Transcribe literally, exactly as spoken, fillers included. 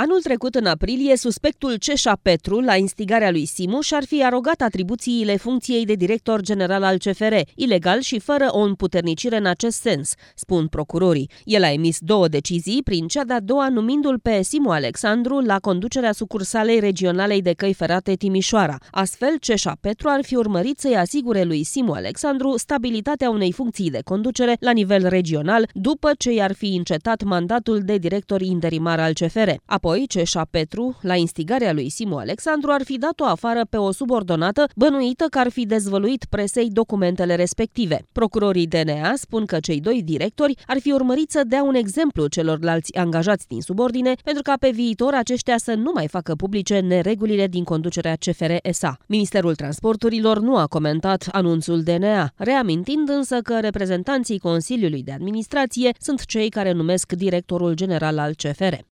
Anul trecut, în aprilie, suspectul Ceșa Petru, la instigarea lui Simu, și-ar fi arogat atribuțiile funcției de director general al C F R, ilegal și fără o împuternicire în acest sens, spun procurorii. El a emis două decizii, prin cea de-a doua numindu-l pe Simu Alexandru la conducerea sucursalei regionalei de căi ferate Timișoara. Astfel, Ceșa Petru ar fi urmărit să-i asigure lui Simu Alexandru stabilitatea unei funcții de conducere la nivel regional, după ce i-ar fi încetat mandatul de director interimar al C F R. Apoi, Ceșa Petru, la instigarea lui Simu Alexandru, ar fi dat-o afară pe o subordonată bănuită că ar fi dezvăluit presei documentele respective. Procurorii D N A spun că cei doi directori ar fi urmărit să dea un exemplu celorlalți angajați din subordine, pentru ca pe viitor aceștia să nu mai facă publice neregulile din conducerea C F R S A. Ministerul Transporturilor nu a comentat anunțul D N A, reamintind însă că reprezentanții Consiliului de Administrație sunt cei care numesc directorul general al C F R.